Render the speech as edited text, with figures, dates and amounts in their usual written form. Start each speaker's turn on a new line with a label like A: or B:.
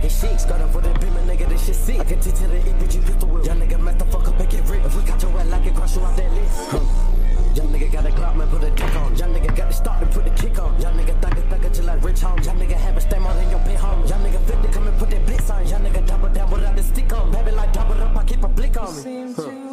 A: talking shit. Got up for that beamer, nigga, this shit sick. I can teach to the E, bitch, you pistol whip. Young nigga, mess the fuck up and get rich. If we got your ass like it, cross you off that list. Young nigga got a Glock, man, put a dick on. Young nigga got the start and put the kick on. Young nigga thugger till like Rich Holmes. Young nigga have a stem on in your pit home. Young nigga 50, come and put that blitz on. Young nigga double down without the stick on. Baby like double up, I keep a blick on me.